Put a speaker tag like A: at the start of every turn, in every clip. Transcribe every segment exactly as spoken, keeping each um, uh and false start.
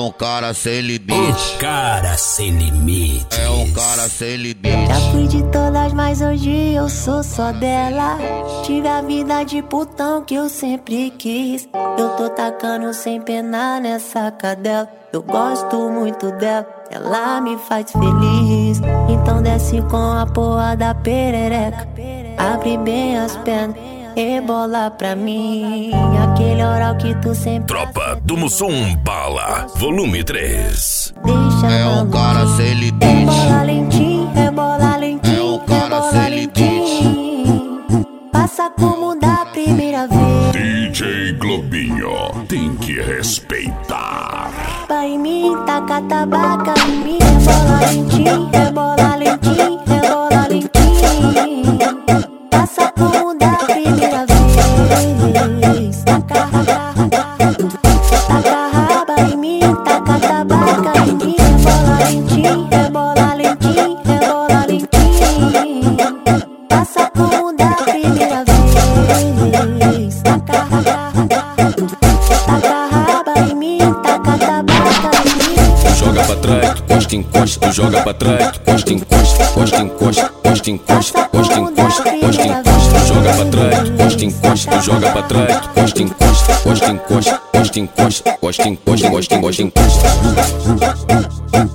A: um cara sem limite.
B: Um cara sem limite.
A: É um cara sem limite.
C: Já fui de todas, mas hoje eu sou só dela. Tive a vida de putão que eu sempre quis. Eu tô tacando sem pena nessa cadela. Eu gosto muito dela, ela me faz feliz. Então desce com a porra da perereca. Abre bem as pernas, rebola pra mim. Aquele oral que tu sempre...
B: Tropa do Mussum Bala, volume três.
C: Deixa
A: É um cara sem limite.
C: Rebola lentinho, rebola lentinho.
A: É um cara sem
C: lentinho. Passa como da primeira vez.
B: D J Globinho, tem que respeitar.
C: Vai em mim, taca tabaca em mim. Rebola lentinho, rebola lentinho, rebola lentinho. Passa como da primeira vez. Taca raba, taca raba em mim, taca tabaca em mim. Rebola lentinho, rebola lentinho, rebola lentinho. Passa como da primeira vez. Taca raba, taca raba em mim, taca tabaca em mim.
B: Tu joga pra trás, tu costa, encosta, tu joga pra trás, tu costa, encosta, costa, encosta, costa, encosta, costa, encosta, costa, encosta. Tu joga pra trás, tu costa, encosta, tu joga pra trás, tu costa, encosta, costa, encosta, costa, encosta, costa, encosta, costa, encosta, encosta.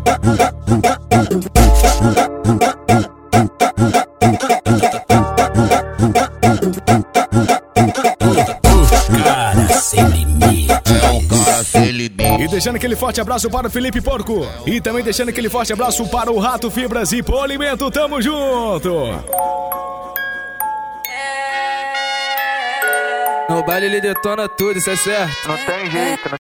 B: Cara sem limite.
A: É um cara sem limite.
D: E deixando aquele forte abraço para o Felipe Porco. E também deixando aquele forte abraço para o Rato Fibras e Polimento. Tamo junto!
E: No baile ele detona tudo, isso é certo.
F: Não tem jeito, não